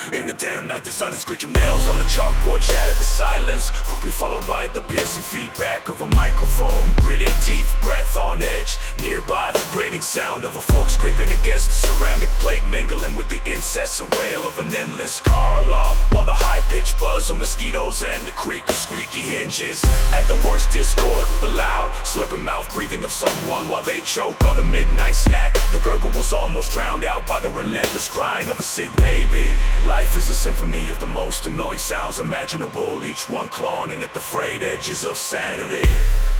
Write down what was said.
In the damn night, the sun is screeching nails on the chalkboard, shatter the silence. Quickly followed by the piercing feedback of a microphone. Gritted teeth, breath on edge. Nearby, the grating sound of a fork scraping against the ceramic plate, mingling with the incessant wail of an endless car alarm. While the high-pitched buzz of mosquitoes and the creak of squeaky hinges. At the worst discord, the loud, slurping mouth breathing of someone while they choke on a midnight snack. The gurgle was almost drowned out by the relentless crying of a sick baby. Life is a symphony of the most annoying sounds imaginable, each one clawing at the frayed edges of sanity.